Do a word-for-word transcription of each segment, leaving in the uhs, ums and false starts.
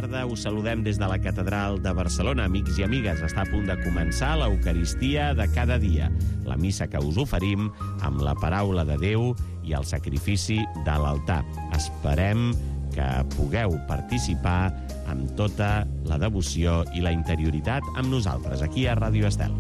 tarda. Us saludem des de la Catedral de Barcelona. Amics i amigues, està a punt de començar l'Eucaristia de cada dia, la missa que us oferim amb la paraula de Déu i el sacrifici de l'altar. Esperem que pugueu participar amb tota la devoció i la interioritat amb nosaltres, aquí a Ràdio Estel.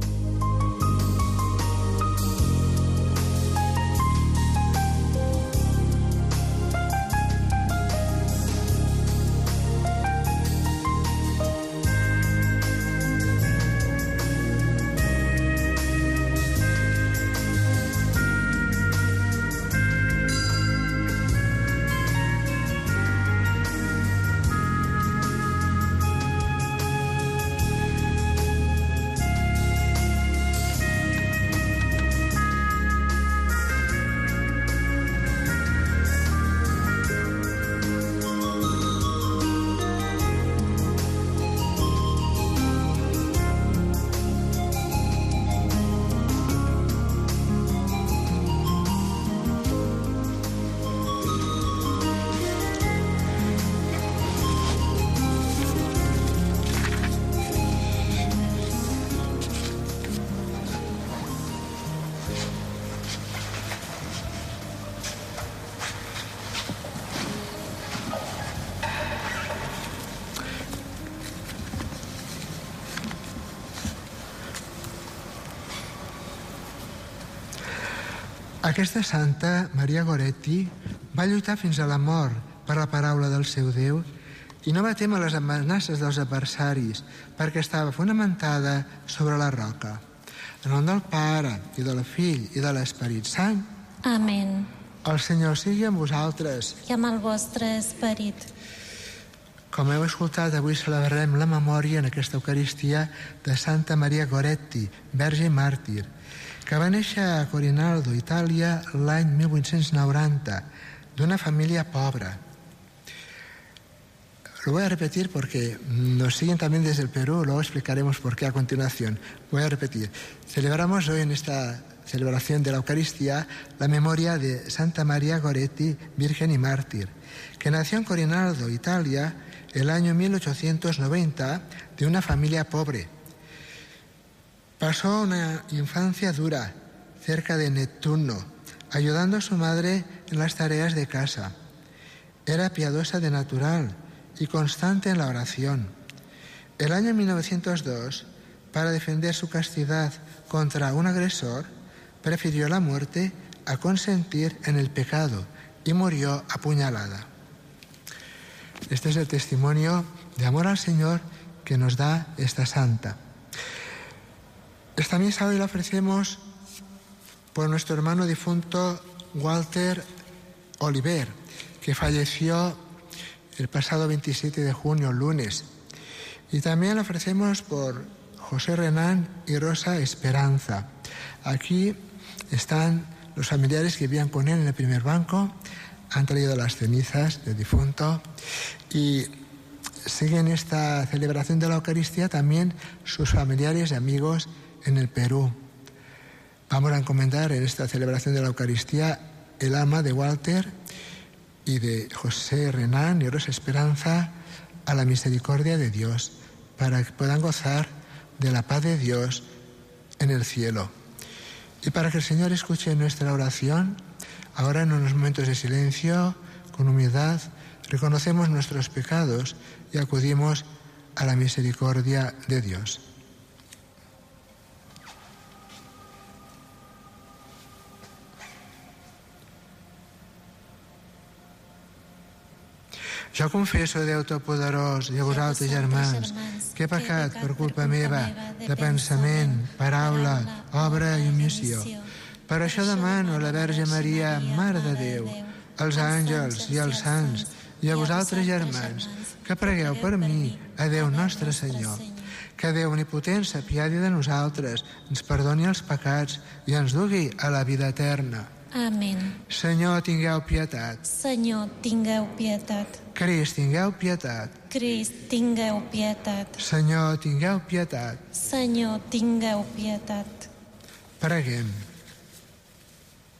Aquesta santa, Maria Goretti, va lluitar fins a la mort per la paraula del seu Déu i no va témer les amenaces dels adversaris perquè estava fonamentada sobre la roca. En nom del Pare, i del Fill, i de l'Esperit Sant. Amén. El Senyor sigui amb vosaltres. I amb el vostre esperit. Com heu escoltat, avui celebrarem la memòria en aquesta Eucaristia de Santa Maria Goretti, verge i màrtir, que va néixer a Corinaldo, Itàlia, l'any mil vuit-cents noranta, d'una família pobra. Lo voy a repetir porque nos siguen también desde el Perú, luego explicaremos por qué a continuación. Voy a repetir. Celebramos hoy en esta celebración de la Eucaristía la memoria de Santa María Goretti, virgen y mártir, que nació en Corinaldo, Italia, el año mil ochocientos noventa, de una familia pobre. Pasó una infancia dura, cerca de Nettuno, ayudando a su madre en las tareas de casa. Era piadosa de natural y constante en la oración. El año mil novecientos dos, para defender su castidad contra un agresor, prefirió la muerte a consentir en el pecado y murió apuñalada. Este es el testimonio de amor al Señor que nos da esta santa. Esta misa hoy la ofrecemos por nuestro hermano difunto Walter Oliver, que falleció el pasado veintisiete de junio, lunes. Y también la ofrecemos por José Renán y Rosa Esperanza. Aquí están los familiares que vivían con él en el primer banco, han traído las cenizas del difunto y siguen esta celebración de la Eucaristía también sus familiares y amigos en el Perú. Vamos a encomendar en esta celebración de la Eucaristía el alma de Walter y de José Renán y Rosa Esperanza a la misericordia de Dios, para que puedan gozar de la paz de Dios en el cielo. Y para que el Señor escuche nuestra oración, ahora en unos momentos de silencio, con humildad, reconocemos nuestros pecados y acudimos a la misericordia de Dios. Jo confesso, Déu Totpoderós, i a vosaltres, germans, que he pecat per culpa meva, de pensament, paraula, obra i omissió. Per això demano a la Verge Maria, Mare de Déu, als àngels i als sants, i a vosaltres, germans, que pregueu per mi a Déu nostre Senyor. Que Déu omnipotent s'apiadi de nosaltres, ens perdoni els pecats i ens dugui a la vida eterna. Amén. Senyor, tingueu pietat. Senyor, tingueu pietat. Crist, tingueu pietat. Crist, tingueu pietat. Senyor, tingueu pietat. Senyor, tingueu pietat. Preguem.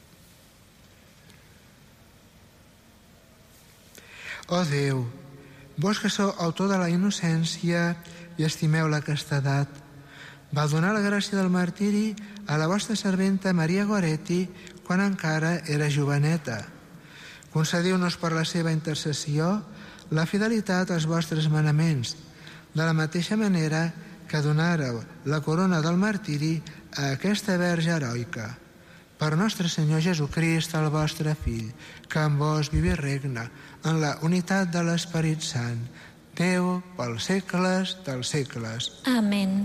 Oh Déu, Vos que sou autor de la innocència i estimeu la castedat, va donar la gràcia del martiri a la vostra serventa Maria Goretti quan encara era joveneta. Concediu-nos per la seva intercessió la fidelitat als vostres manaments, de la mateixa manera que donàreu la corona del martiri a aquesta verge heroica. Per nostre Senyor Jesucrist, el vostre Fill, que amb vos viu i regna en la unitat de l'Esperit Sant, Déu pels segles dels segles. Amén.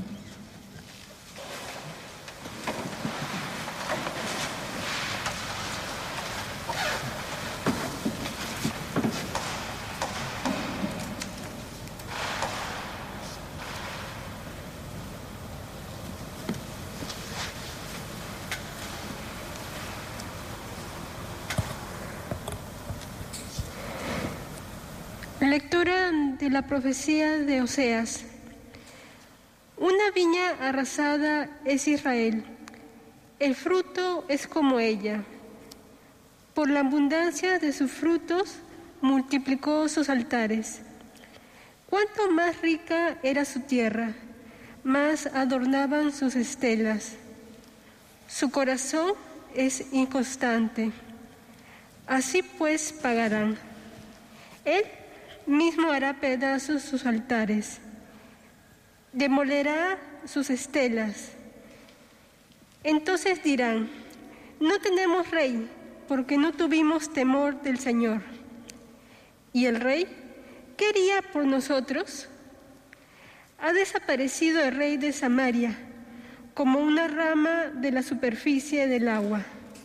Lectura de la profecía de Oseas. Una viña arrasada es Israel, el fruto es como ella. Por la abundancia de sus frutos multiplicó sus altares. Cuanto más rica era su tierra, más adornaban sus estelas. Su corazón es inconstante. Así pues pagarán. Él mismo hará pedazos sus altares, demolerá sus estelas. Entonces dirán, no tenemos rey, porque no tuvimos temor del Señor. ¿Y el rey qué haría por nosotros? Ha desaparecido el rey de Samaria, como una rama de la superficie del agua.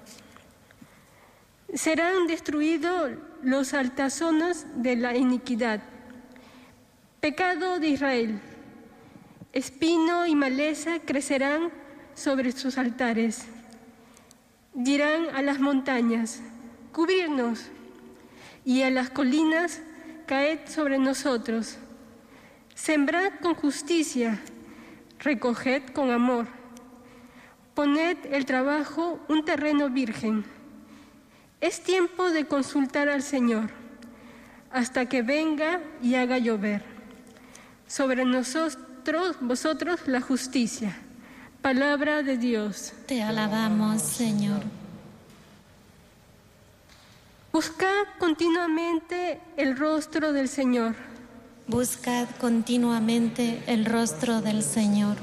Serán destruidos los altazones de la iniquidad. Pecado de Israel. Espino y maleza crecerán sobre sus altares. Dirán a las montañas, cubrirnos, y a las colinas, caed sobre nosotros. Sembrad con justicia, recoged con amor. Poned el trabajo un terreno virgen. Es tiempo de consultar al Señor, hasta que venga y haga llover sobre nosotros, vosotros, la justicia. Palabra de Dios. Te alabamos, Señor. Buscad continuamente el rostro del Señor. Buscad continuamente el rostro del Señor.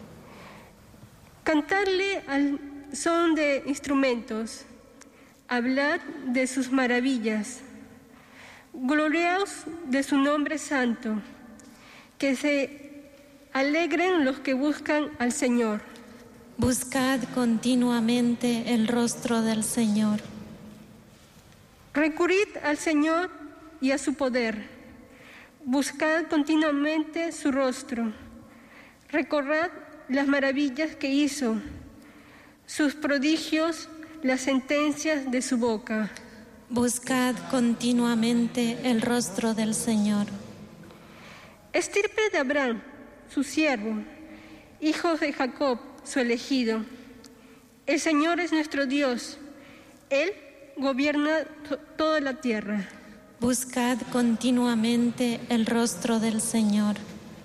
Cantadle al son de instrumentos. Hablad de sus maravillas. Gloriaos de su nombre santo. Que se alegren los que buscan al Señor. Buscad continuamente el rostro del Señor. Recurrid al Señor y a su poder. Buscad continuamente su rostro. Recorred las maravillas que hizo, sus prodigios, las sentencias de su boca. Buscad continuamente el rostro del Señor. Estirpe de Abraham, su siervo, hijos de Jacob, su elegido. El Señor es nuestro Dios. Él gobierna to- toda la tierra. Buscad continuamente el rostro del Señor.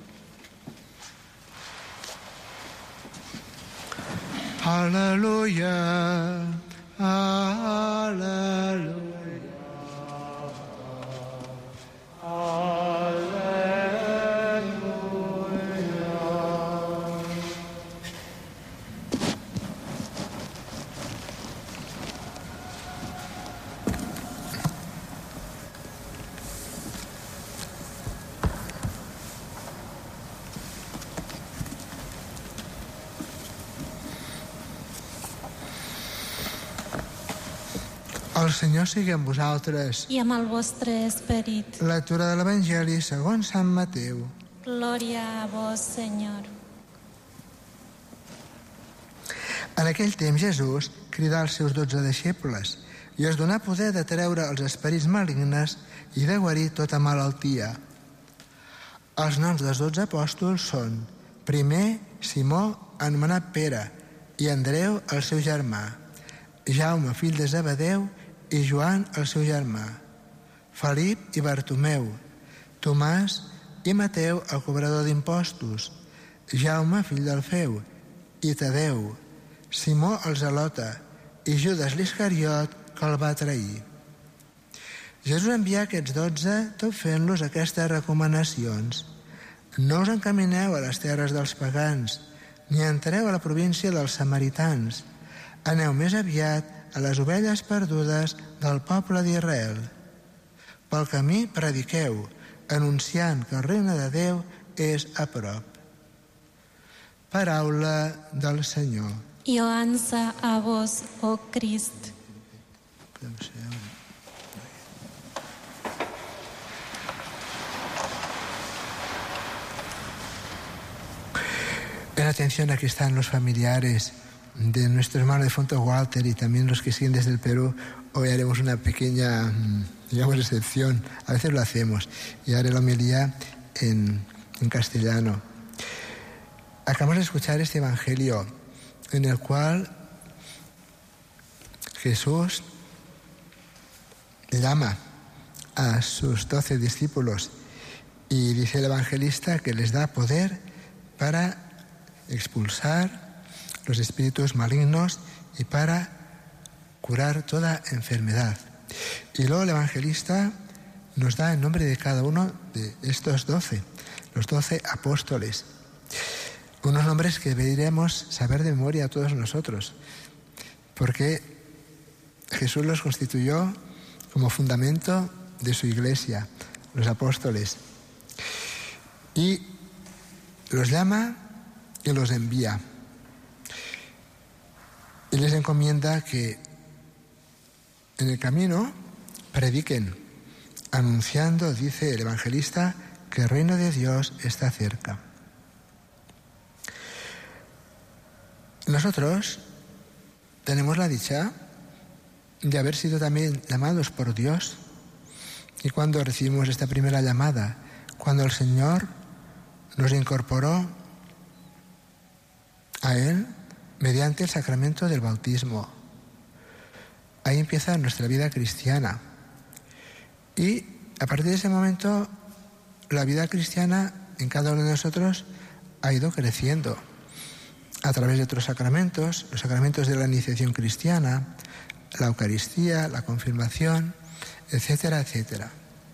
Aleluya, aleluya. El Senyor sigui amb vosaltres. I amb el vostre esperit. Lectura de l'Evangeli segons Sant Mateu. Glòria a vos, Senyor. En aquell temps Jesús cridà els seus dotze deixebles i es donà poder de treure els esperits malignes i de guarir tota malaltia. Els noms dels dotze apòstols són: primer, Simó, anomenat Pere, i Andreu, el seu germà, Jaume, fill de Zebedeu, i Joan, el seu germà, Felip i Bartomeu, Tomàs i Mateu, el cobrador d'impostos, Jaume, fill d'Alfeu, i Tadeu, Simó el zelota i Judas l'Iscariot, que el va trair. Jesús envia aquests dotze tot fent-los aquestes recomanacions. No us encamineu a les terres dels pagans, ni entreu a la província dels samaritans. Aneu més aviat a les ovelles perdudes del poble d'Israel. Pel camí prediqueu, anunciant que el regne de Déu és a prop. Paraula del Senyor. Ioansa a vos, oh Crist. En atención, aquí están los familiares de nuestro hermano difunto Walter y también los que siguen desde el Perú. Hoy haremos una pequeña, digamos, excepción. A veces lo hacemos. Y haré la homilía en, en castellano. Acabamos de escuchar este evangelio en el cual Jesús llama a sus doce discípulos y dice el evangelista que les da poder para expulsar los espíritus malignos y para curar toda enfermedad. Y luego el evangelista nos da el nombre de cada uno de estos doce, los doce apóstoles. Unos nombres que deberíamos saber de memoria a todos nosotros, porque Jesús los constituyó como fundamento de su iglesia, los apóstoles. Y los llama y los envía. Y les encomienda que en el camino prediquen, anunciando, dice el evangelista, que el reino de Dios está cerca. Nosotros tenemos la dicha de haber sido también llamados por Dios. Y cuando recibimos esta primera llamada, cuando el Señor nos incorporó a Él mediante el sacramento del bautismo. Ahí empieza nuestra vida cristiana. Y a partir de ese momento, la vida cristiana en cada uno de nosotros ha ido creciendo a través de otros sacramentos, los sacramentos de la iniciación cristiana, la Eucaristía, la confirmación, etcétera, etcétera.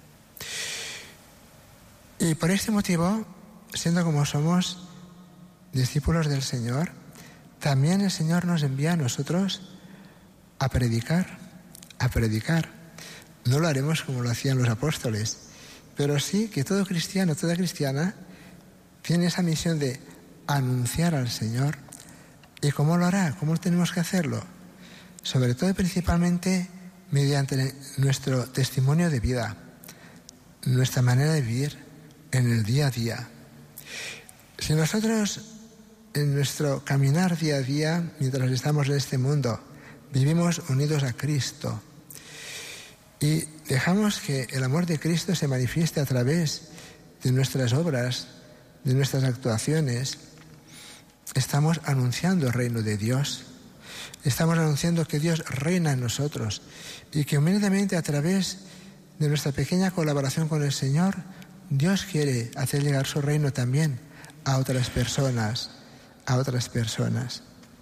Y por este motivo, siendo como somos discípulos del Señor, también el Señor nos envía a nosotros a predicar, a predicar. No lo haremos como lo hacían los apóstoles, pero sí que todo cristiano, toda cristiana, tiene esa misión de anunciar al Señor. ¿Y cómo lo hará? ¿Cómo tenemos que hacerlo? Sobre todo y principalmente mediante nuestro testimonio de vida, nuestra manera de vivir en el día a día. Si nosotros en nuestro caminar día a día, mientras estamos en este mundo, vivimos unidos a Cristo y dejamos que el amor de Cristo se manifieste a través de nuestras obras, de nuestras actuaciones, estamos anunciando el reino de Dios. Estamos anunciando que Dios reina en nosotros y que humildemente a través de nuestra pequeña colaboración con el Señor, Dios quiere hacer llegar su reino también a otras personas, a otras personas.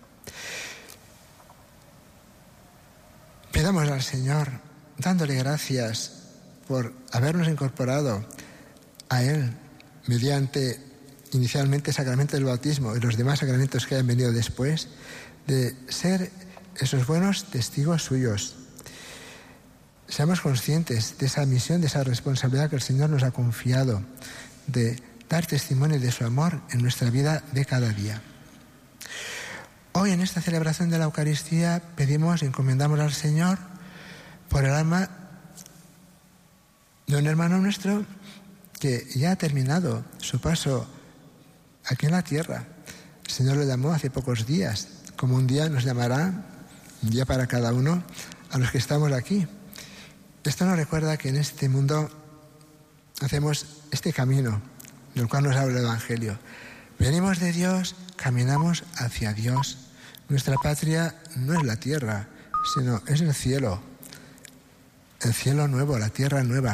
Pidamos al Señor, dándole gracias por habernos incorporado a Él mediante inicialmente el sacramento del bautismo y los demás sacramentos que hayan venido después, de ser esos buenos testigos suyos. Seamos conscientes de esa misión, de esa responsabilidad que el Señor nos ha confiado, de dar testimonio de su amor en nuestra vida de cada día. Hoy en esta celebración de la Eucaristía pedimos y encomendamos al Señor por el alma de un hermano nuestro que ya ha terminado su paso aquí en la tierra. El Señor lo llamó hace pocos días, como un día nos llamará, un día para cada uno, a los que estamos aquí. Esto nos recuerda que en este mundo hacemos este camino del cual nos habla el Evangelio. Venimos de Dios, caminamos hacia Dios. Nuestra patria no es la tierra, sino es el cielo. El cielo nuevo, la tierra nueva.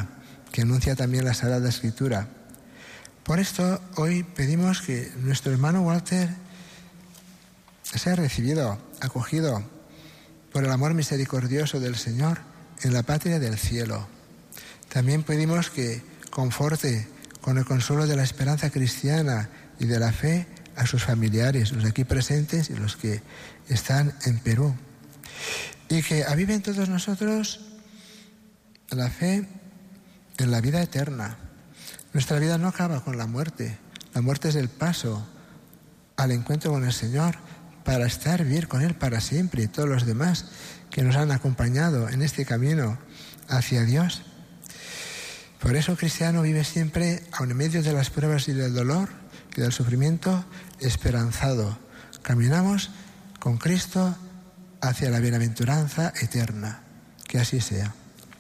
que anuncia también la Sagrada Escritura. Por esto, hoy pedimos que nuestro hermano Walter sea recibido, acogido por el amor misericordioso del Señor en la patria del cielo. También pedimos que conforte con el consuelo de la esperanza cristiana y de la fe a sus familiares, los aquí presentes y los que están en Perú. Y que aviven todos nosotros la fe en la vida eterna. Nuestra vida no acaba con la muerte. La muerte es el paso al encuentro con el Señor para estar, vivir con Él para siempre, y todos los demás que nos han acompañado en este camino hacia Dios. Por eso el cristiano vive siempre, aun en medio de las pruebas y del dolor y del sufrimiento, esperanzado. Caminamos con Cristo hacia la bienaventuranza eterna. Que así sea.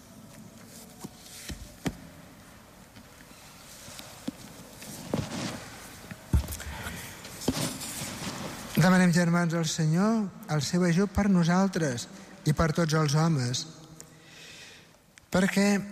Demanem, germans, al Senyor el seu ajut per nosaltres i per tots els homes, perquè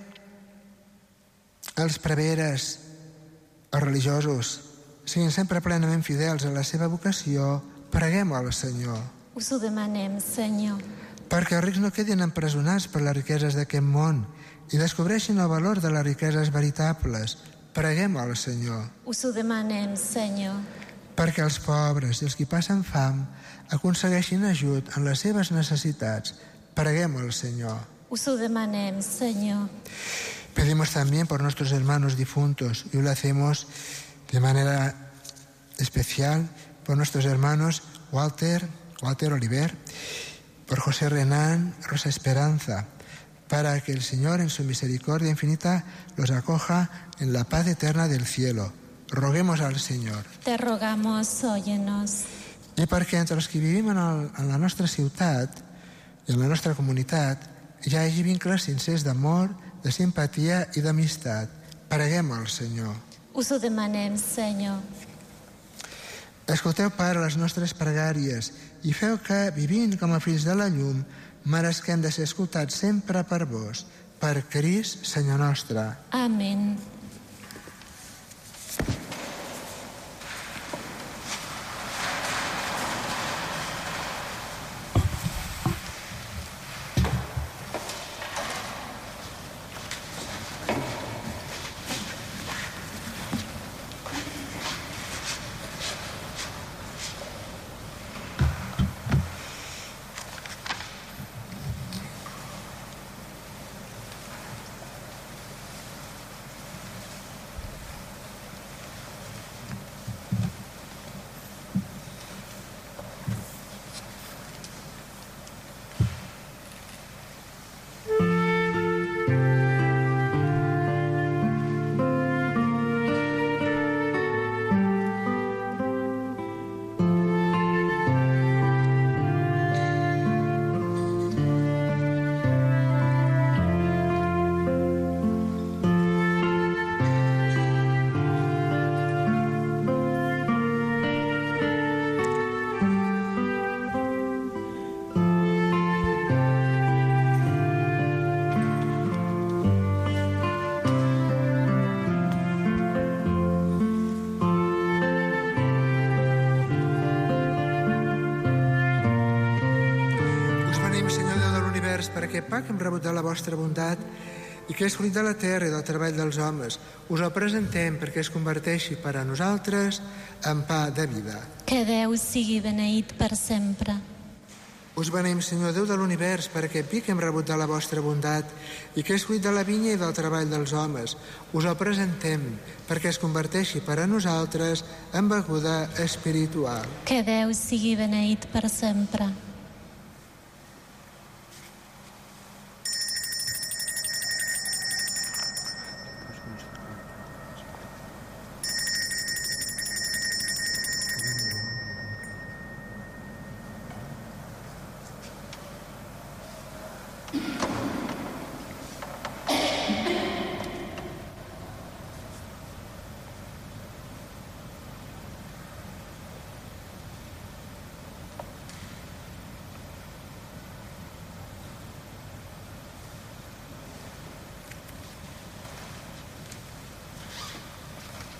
els preveres, els religiosos, siguin sempre plenament fidels a la seva vocació. Preguem al Senyor. Us ho demanem, Senyor. Perquè els rics no quedin empresonats per les riqueses d'aquest món i descobreixin el valor de les riqueses veritables. Preguem al Senyor. Us ho demanem, Senyor. Perquè els pobres i els que passen fam aconsegueixin ajut en les seves necessitats. Preguem al Señor. Us ho demanem, Señor. Pedimos también por nuestros hermanos difuntos, y lo hacemos de manera especial por nuestros hermanos Walter, Walter Oliver, por José Renán, Rosa Esperanza, para que el Señor en su misericordia infinita los acoja en la paz eterna del cielo. Roguemos al Senyor. Te rogamos, óyenos. I perquè entre els que vivim en, el, en la nostra ciutat i en la nostra comunitat hi hagi vincles sincers d'amor, de simpatia i d'amistat. Preguem al Senyor. Us ho demanem, Senyor. Escolteu, Pare, les nostres pregàries i feu que, vivint com a fills de la llum, meresquem de ser escoltats sempre per vos. Per Crist, Senyor nostre. Amén. Per aquest pa que hem rebut de la vostra bondat i que és fruit de la terra i del treball dels homes, us el presentem perquè es converteixi per a nosaltres en pa de vida. Que Déu sigui beneït per sempre. Us beneïm, Senyor Déu de l'univers, per aquest vi que hem rebut de la vostra bondat i que és fruit de la vinya i del treball dels homes. Us el presentem perquè es converteixi per a nosaltres en beguda espiritual. Que Déu sigui beneït per sempre.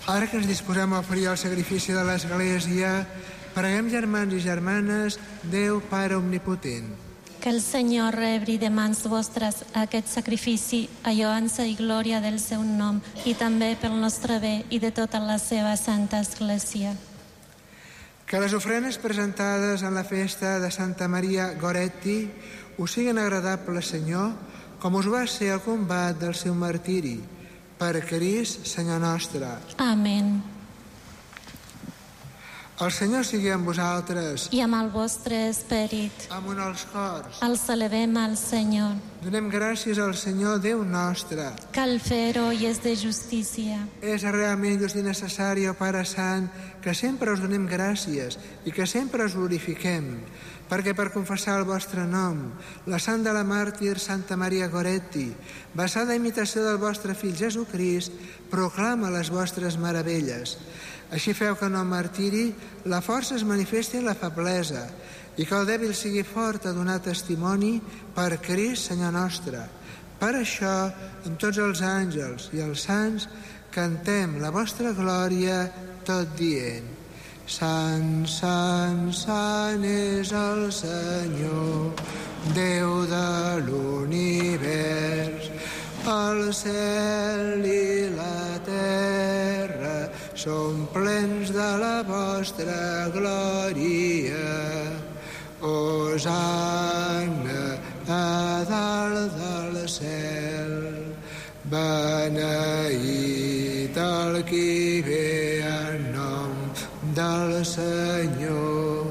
Ara que ens disposem a oferir el sacrifici de l'Església, preguem, germans i germanes, Déu Pare Omnipotent. Que el Senyor rebri de mans vostres aquest sacrifici a lloança i glòria del seu nom i també pel nostre bé i de tota la seva Santa Església. Que les ofrenes presentades en la festa de Santa Maria Goretti us siguin agradables, Senyor, com us va ser el combat del seu martiri. Per Crist, Senyor nostre. Amén. El Senyor sigui amb vosaltres. I amb el vostre esperit. Amunt els cors. Els elevem al Senyor. Donem gràcies al Senyor Déu nostre. Cal fer-ho i és de justícia. És realment just i necessari, o Pare Sant, que sempre us donem gràcies i que sempre us glorifiquem, perquè per confessar el vostre nom, la sant de la màrtir Santa Maria Goretti, basada a imitació del vostre fill Jesucrist, proclama les vostres meravelles. Així feu que en el martiri la força es manifesti en la feblesa i que el dèbil sigui fort a donar testimoni per Crist, Senyor nostre. Per això, amb tots els àngels i els sants, cantem la vostra glòria tot dient: Sant, sant, sant és el Senyor, Déu de l'univers. El cel i la terra són plens de la vostra glòria. Hosanna a dalt del cel. Beneït el qui ve en nom del Senyor.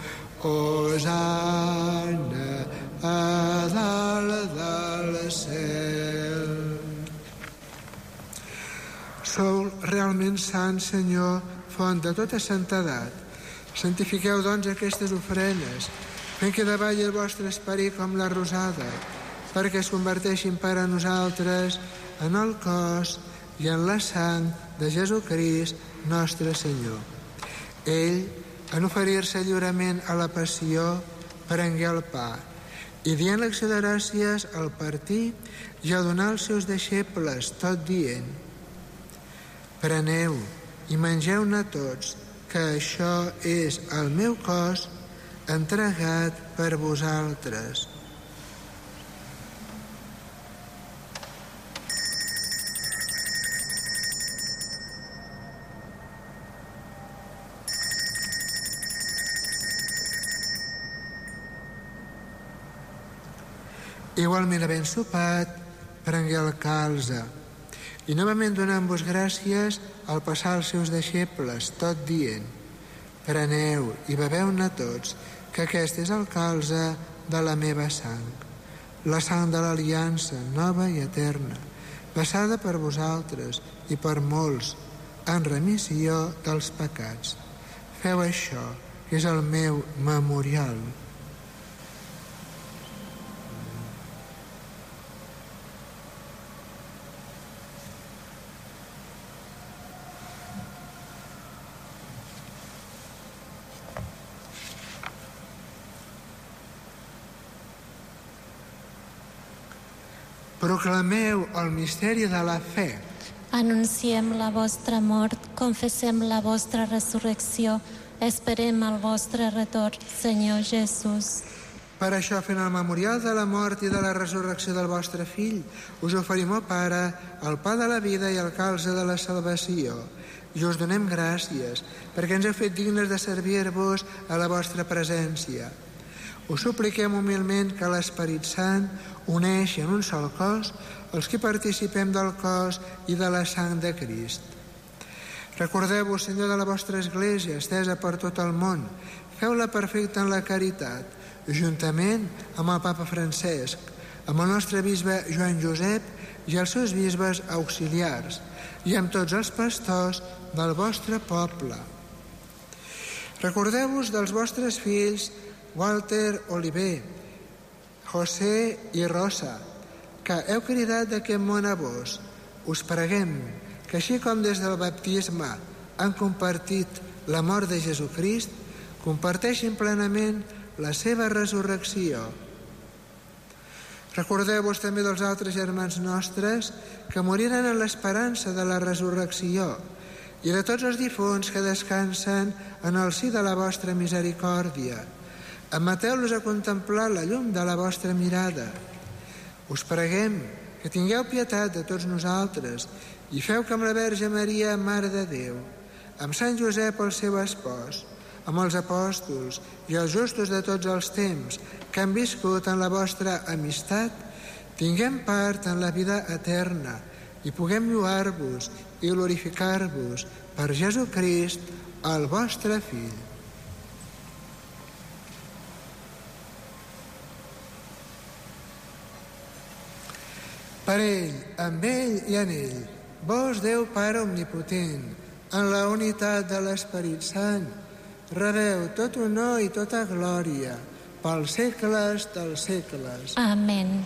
Hosanna a dalt del cel. Sou realment sant, Senyor, font de tota santedat. Santifiqueu, doncs, aquestes ofrenes, fent que davalli el vostre esperit com la rosada, perquè es converteixin per a nosaltres en el cos i en la sang de Jesucrist, nostre Senyor. Ell, en oferir-se lliurement a la passió, prengué el pa, i dient l'acció de gràcies al partir i a donar als seus deixebles, tot dient: preneu i mengeu-ne tots, que això és el meu cos entregat per vosaltres. Igualment, havent sopat, prengué el calze, i novament donant-vos gràcies al passar als seus deixebles, tot dient: preneu i beveu-ne tots, que aquest és el calze de la meva sang, la sang de l'aliança nova i eterna, passada per vosaltres i per molts en remissió dels pecats. Feu això, que és el meu memorial. Proclameu el misteri de la fe. Anunciem la vostra mort, confessem la vostra resurrecció, esperem el vostre retorn, Senyor Jesús. Per això, fent el memorial de la mort i de la resurrecció del vostre fill, us oferim, ó Pare, el pa de la vida i el calze de la salvació. I us donem gràcies, perquè ens heu fet dignes de servir-vos a la vostra presència. Us supliquem humilment que l'Esperit Sant uneixi en un sol cos els que participem del cos i de la sang de Crist. Recordeu-vos, Senyor, de la vostra Església, estesa per tot el món. Feu-la perfecta en la caritat, juntament amb el Papa Francesc, amb el nostre bisbe Joan Josep i els seus bisbes auxiliars, i amb tots els pastors del vostre poble. Recordeu-vos dels vostres fills Walter Oliver, José i Rosa, que heu cridat d'aquest món a vos. Us preguem que així com des del baptisme han compartit la mort de Jesucrist, comparteixin plenament la seva resurrecció. Recordeu-vos també dels altres germans nostres que moriren en l'esperança de la resurrecció i de tots els difunts que descansen en el si de la vostra misericòrdia. Admeteu-los a contemplar la llum de la vostra mirada. Us preguem que tingueu pietat de tots nosaltres i feu que amb la Verge Maria, Mare de Déu, amb Sant Josep, el seu espòs, amb els apòstols i els justos de tots els temps que han viscut en la vostra amistat, tinguem part en la vida eterna i puguem lloar-vos i glorificar-vos per Jesucrist, el vostre Fill. Per ell, amb ell i en ell, vos, Déu Pare omnipotent, en la unitat de l'Esperit Sant, rebeu tot honor i tota glòria pels segles dels segles. Amén.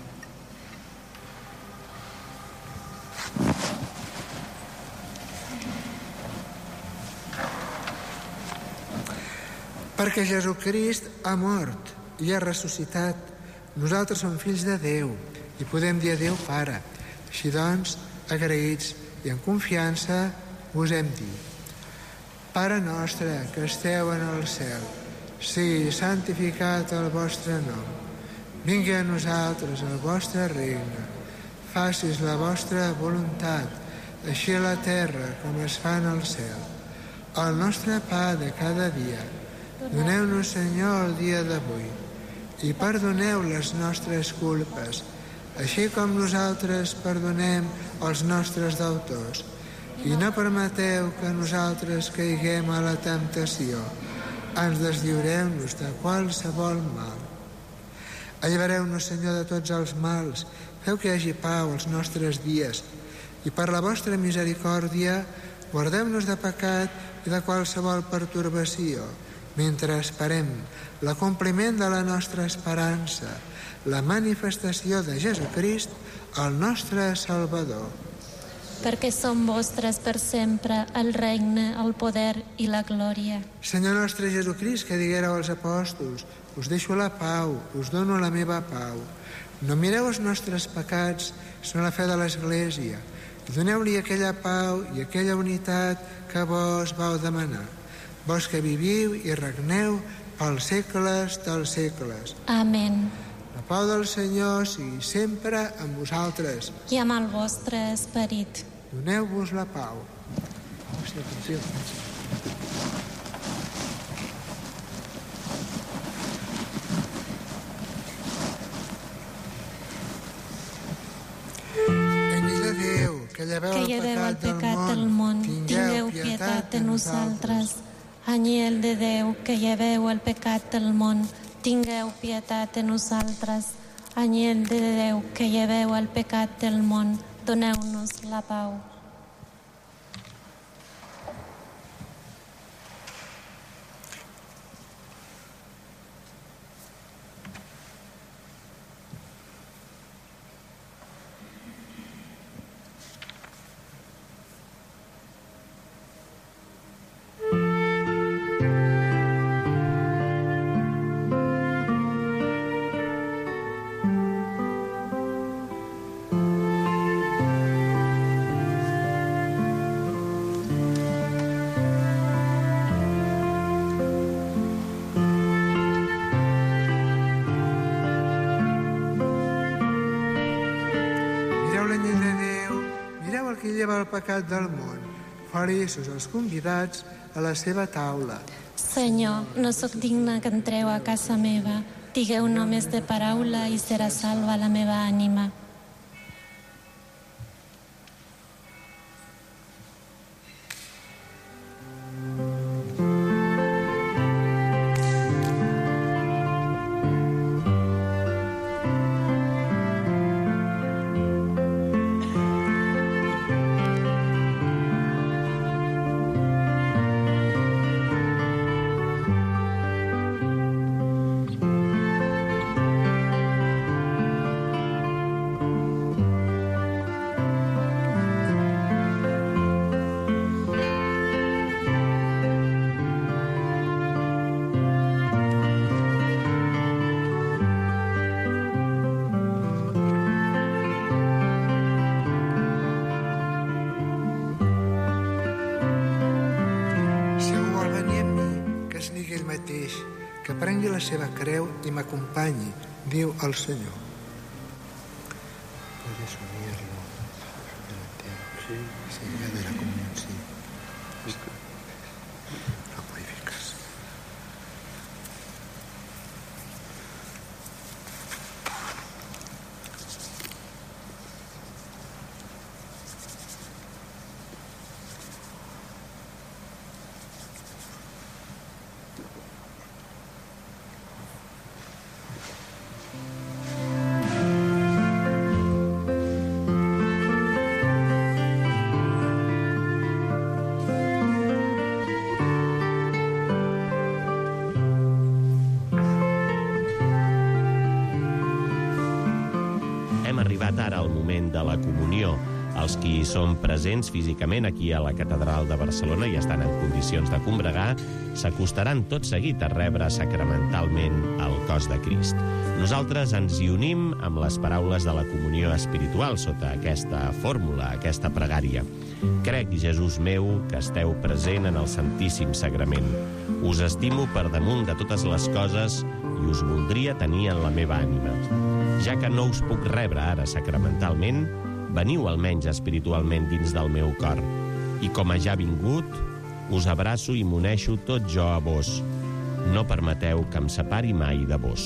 Perquè Jesucrist ha mort i ha ressuscitat, nosaltres som fills de Déu i podem dir a Déu Pare. Així doncs, agraïts i en confiança, us hem dit: Pare nostre que esteu en el cel, sigui santificat el vostre nom. Vingui a nosaltres el vostre regne. Facis la vostra voluntat, així a la terra com es fa en el cel. El nostre pa de cada dia, doneu-nos, Senyor, el dia d'avui, i perdoneu les nostres culpes, així com nosaltres perdonem els nostres deutors. I no permeteu que nosaltres caiguem a la temptació. Ens deslliureu-nos de qualsevol mal. Allibereu-nos, Senyor, de tots els mals. Feu que hi hagi pau als nostres dies. I per la vostra misericòrdia, guardeu-nos de pecat i de qualsevol pertorbació, mentre esperem l'acompliment de la nostra esperança, la manifestació de Jesucrist, el nostre Salvador. Perquè són vostres per sempre el regne, el poder i la glòria. Senyor nostre Jesucrist, que diguéreu als apòstols: us deixo la pau, us dono la meva pau. No mireu els nostres pecats, sinó la fe de l'Església. Doneu-li aquella pau i aquella unitat que vos vau demanar. Vos que viviu i regneu pels segles dels segles. Amén. La pau del Senyor sigui sempre amb vosaltres. I amb el vostre esperit. Doneu-vos la pau. Hòstia, atenció. En llei de Déu, que lleveu Que el lleveu el pecat pecat del del món, món, tingueu pietat de nosaltres. Anyel de Déu, que lleveu el pecat del món, tingueu pietat de nosaltres. Anyel de Déu, que lleveu el pecat del món, doneu-nos la pau. El pecat del món. Feliços els convidats a la seva taula. Senyor, no sóc digna que entreu a casa meva. Digueu només de paraula i serà salva la meva ànima. la seva creu i m'acompanyi, diu el Senyor. Puedes unirlo delantero. Sí. Sí, de la comunión, sí. Lo purificas. Ara al moment de la comunió. Els qui són presents físicament aquí a la Catedral de Barcelona i estan en condicions de combregar s'acostaran tot seguit a rebre sacramentalment el cos de Crist. Nosaltres ens hi unim amb les paraules de la comunió espiritual sota aquesta fórmula, aquesta pregària. Crec, Jesús meu, que esteu present en el Santíssim Sagrament. Us estimo per damunt de totes les coses i us voldria tenir en la meva ànima. Ja que no us puc rebre ara sacramentalment, veniu almenys espiritualment dins del meu cor. I com a ja vingut, us abraço i m'uneixo tot jo a vos. No permeteu que em separi mai de vos.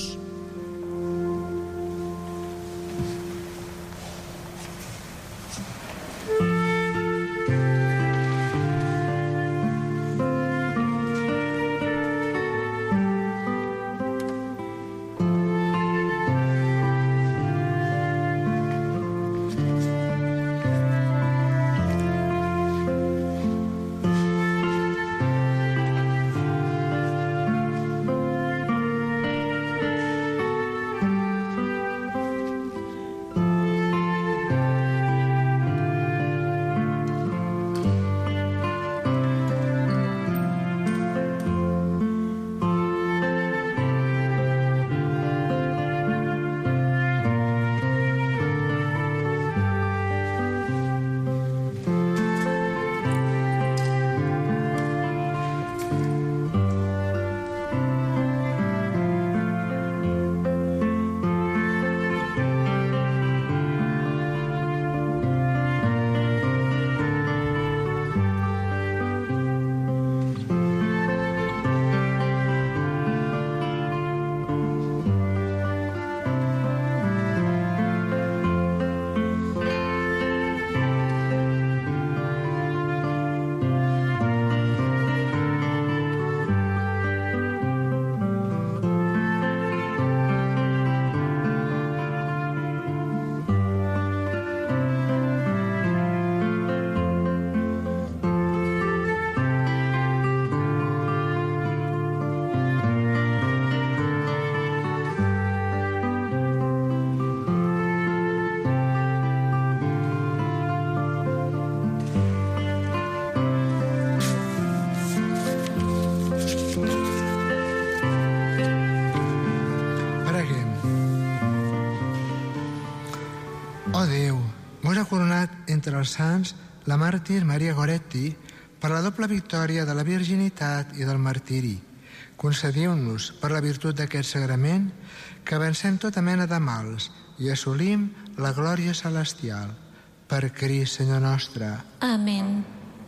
Entre els sants, la màrtir Maria Goretti, per la doble victòria de la virginitat i del martiri. Concediu-nos, per la virtut d'aquest sagrament, que vencem tota mena de mals i assolim la glòria celestial. Per Crist, Senyor nostre. Amén.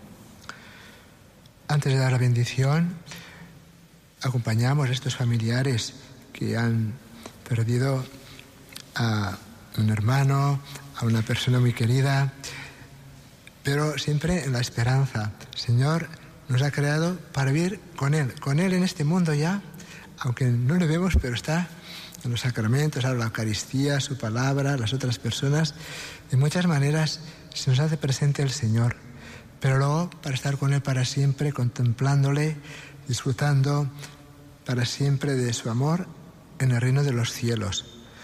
Antes de dar la bendición, acompañamos a estos familiares que han perdido a un hermano, a una persona muy querida, pero siempre en la esperanza. El Señor nos ha creado para vivir con Él, con Él en este mundo ya, aunque no le vemos, pero está en los sacramentos, ahora la Eucaristía, su palabra, las otras personas. De muchas maneras se nos hace presente el Señor, pero luego para estar con Él para siempre, contemplándole, disfrutando para siempre de su amor en el reino de los cielos.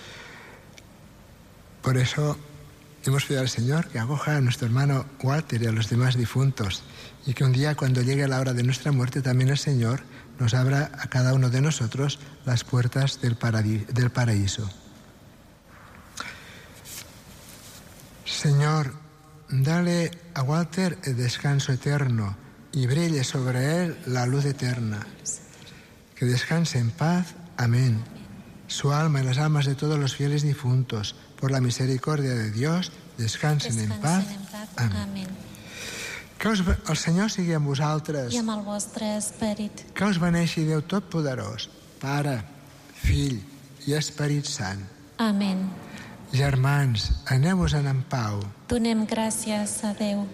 Por eso hemos pedido al Señor que acoja a nuestro hermano Walter y a los demás difuntos, y que un día, cuando llegue la hora de nuestra muerte, también el Señor nos abra a cada uno de nosotros las puertas del, paradi- del paraíso. Señor, dale a Walter el descanso eterno y brille sobre él la luz eterna. Que descanse en paz Amén. Su alma y las almas de todos los fieles difuntos, por la misericordia de Dios, descansen, Descansen en paz. en paz. Amén. Amén. Que us, el Senyor sigui amb vosaltres. I amb el vostre esperit. Que us beneixi Déu Totpoderós, Pare, Fill i Esperit Sant. Amén. Germans, aneu-vos-en en pau. Donem gràcies a Déu.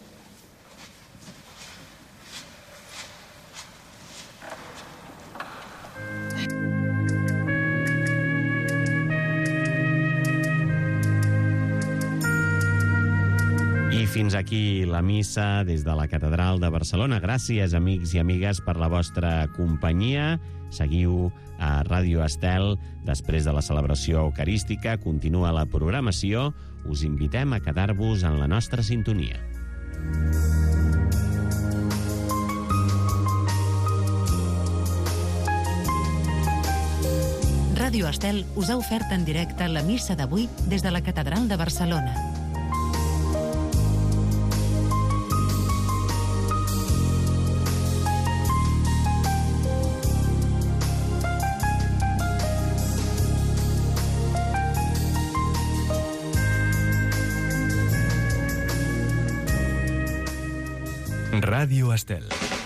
I fins aquí la missa des de la Catedral de Barcelona. Gràcies, amics i amigues, per la vostra companyia. Seguiu a Ràdio Estel. Després de la celebració eucarística, continua la programació. Us invitem a quedar-vos en la nostra sintonia. Ràdio Estel us ha ofert en directe la missa d'avui des de la Catedral de Barcelona. Ràdio Estel.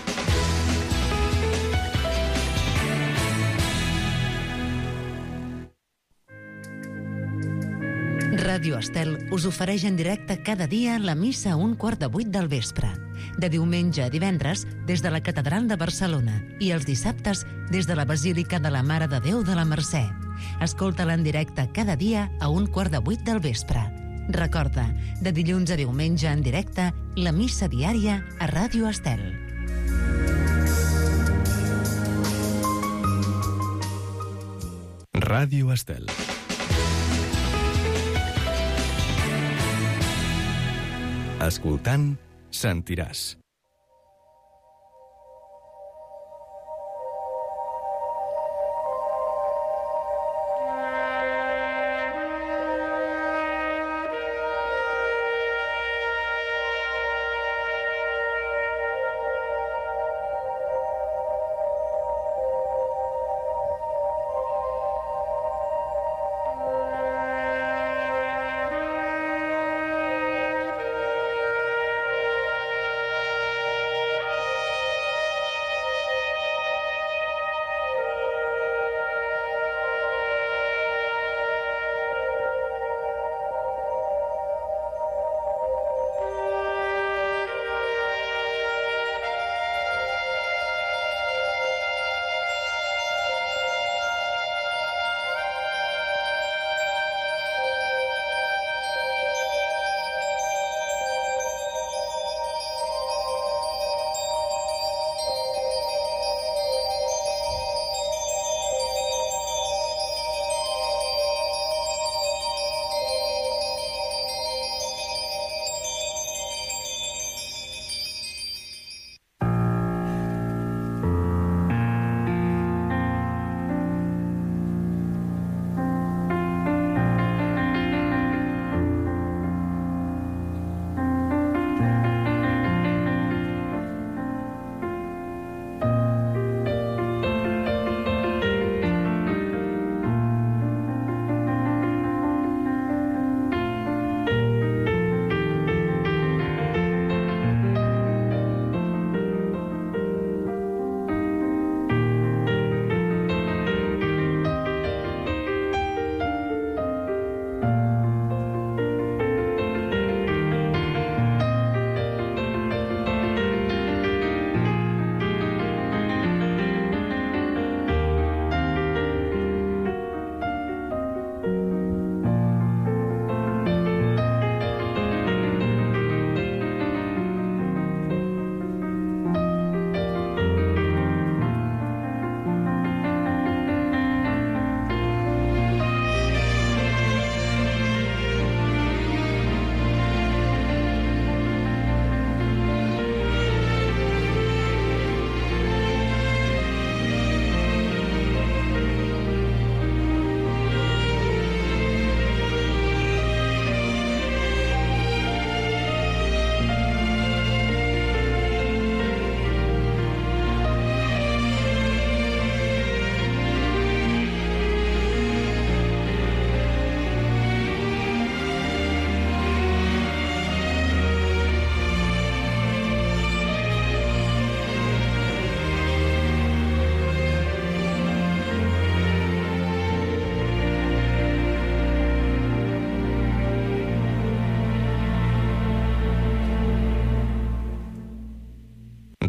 Ràdio Estel us ofereix en directe cada dia la missa a un quart de vuit del vespre. De diumenge a divendres, des de la Catedral de Barcelona, i els dissabtes, des de la Basílica de la Mare de Déu de la Mercè. Escolta-la en directe cada dia a un quart de vuit del vespre. Recorda, de dilluns a diumenge en directe, la missa diària a Ràdio Estel. Ràdio Estel. Escoltant, sentiràs.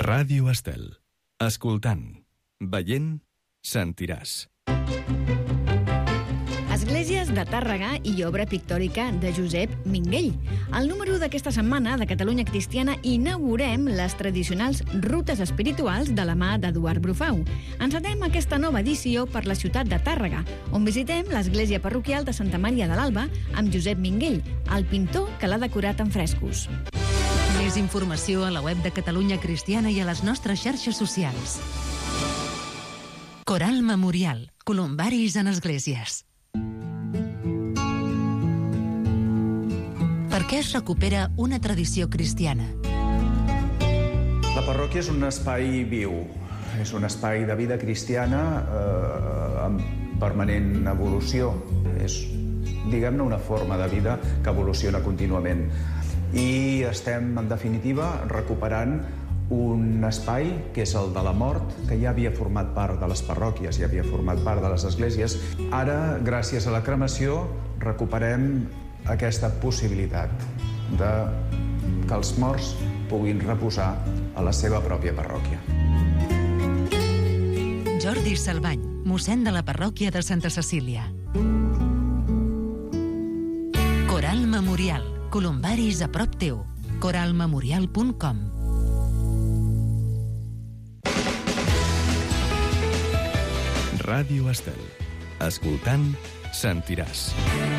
Ràdio Estel. Escoltant, veient, sentiràs. Esglésies de Tàrrega i obra pictòrica de Josep Minguell. Al número d'aquesta setmana de Catalunya Cristiana inaugurem les tradicionals rutes espirituals de la mà d'Eduard Brufau. Encetem aquesta nova edició per la ciutat de Tàrrega, on visitem l'església parroquial de Santa Maria de l'Alba amb Josep Minguell, el pintor que l'ha decorat en frescos. Més informació a la web de Catalunya Cristiana i a les nostres xarxes socials. Coral Memorial. Columbaris en esglésies. Per què es recupera una tradició cristiana? La parròquia és un espai viu, és un espai de vida cristiana eh, en permanent evolució. És, diguem-ne, una forma de vida que evoluciona contínuament. I estem, en definitiva, recuperant un espai que és el de la mort, que ja havia format part de les parròquies, ja havia format part de les esglésies. Ara, gràcies a la cremació, recuperem aquesta possibilitat de que els morts puguin reposar a la seva pròpia parròquia. Jordi Salvany, mossèn de la parròquia de Santa Cecília. Coral Memorial. Columbaris a prop teu. coral memorial punt com. Ràdio Estel. Escoltant, sentiràs.